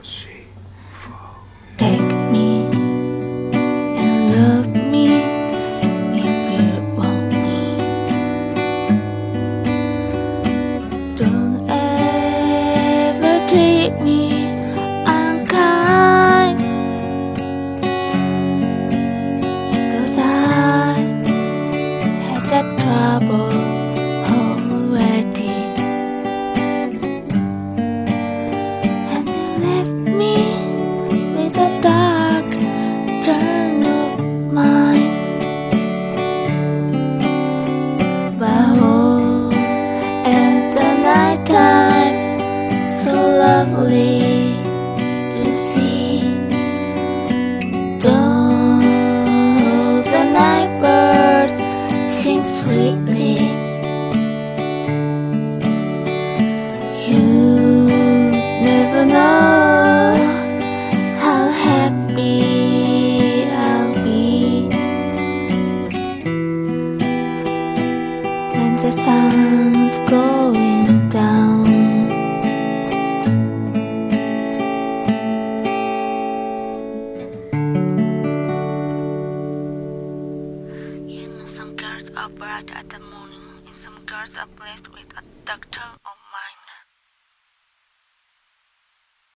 Take me and love me if you want me. Don't ever treat me unkind, 'cause I had that trouble already. And it left me with a dark turn of mind. But oh, at the night time, so lovely to see. Though the night birds sing sweetly, you never know how happy I'll be when the sun's going down. Some girls are bright at the morning, and some girls are blessed with a dark turn of